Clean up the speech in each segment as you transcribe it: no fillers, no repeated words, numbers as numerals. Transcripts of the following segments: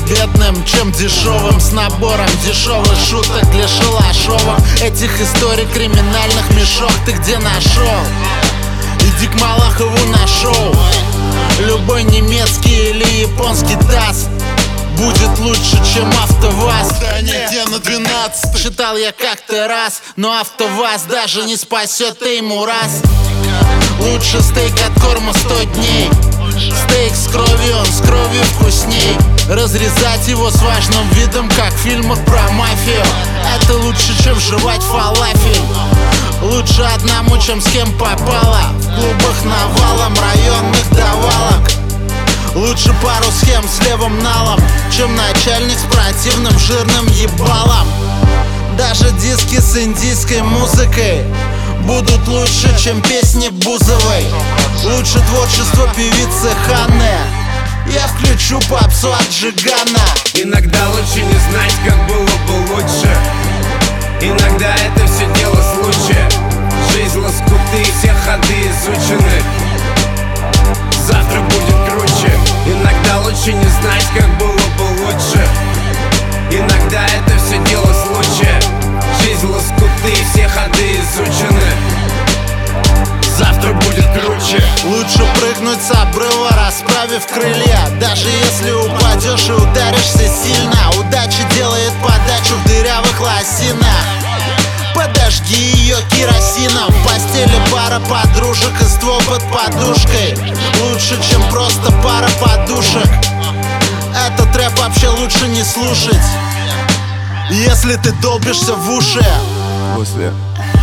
бедным, чем дешевым, с набором дешевых шуток для шалашовок. Этих историй криминальных мешок ты где нашел? Иди к Малахову на шоу. Любой немецкий или японский таз будет лучше, чем АвтоВАЗ. Да нигде на 12. Читал я как-то раз, но АвтоВАЗ даже не спасет ему раз. Лучше стейк от корма 100 дней. Стейк с кровью, он с кровью вкусней. Разрезать его с важным видом, как в фильмах про мафию. Это лучше, чем жевать фалафель. Лучше одному, чем с кем попало. В клубах навалом районных давалок. Лучше пару схем с левым налом, чем начальник с противным жирным ебалом. Даже диски с индийской музыкой будут лучше, чем песни Бузовой. Лучше творчество певицы Ханны. Я включу попсу от Джигана. Иногда лучше не знать, как было бы лучше. Иногда это все дело случая. Жизнь лоскуты, все ходы изучены. Завтра будет круче. Иногда лучше не знать, как было бы лучше. Иногда это все дело случая. Жизнь лоскуты, все ходы изучены. Завтра будет круче. Лучше прыгнуть с обрыва, расправив крылья. Даже если упадешь и ударишься сильно. Удача делает подачу в дырявых лосинах. Подожги ее керосином. В постели пара подружек и ствол под подушкой. Лучше, чем просто пара подушек. Этот рэп вообще лучше не слушать, если ты долбишься в уши. После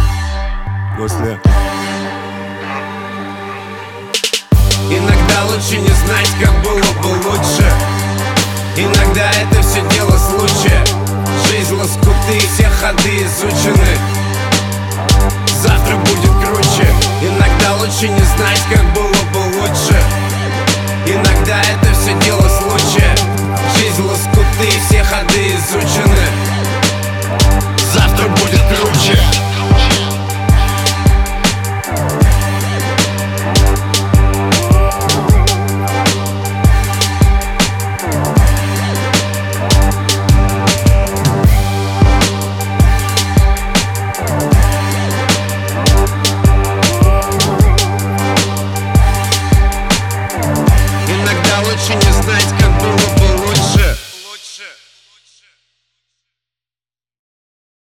Иногда лучше не знать, как было бы лучше. Иногда это все дело случая. Жизнь лоскуты, все ходы изучены. Завтра будет круче. Иногда лучше не знать, как было бы лучше. Иногда это все дело случая. Жизнь лоскуты, все ходы изучены. Завтра будет круче. Лучше не знать, как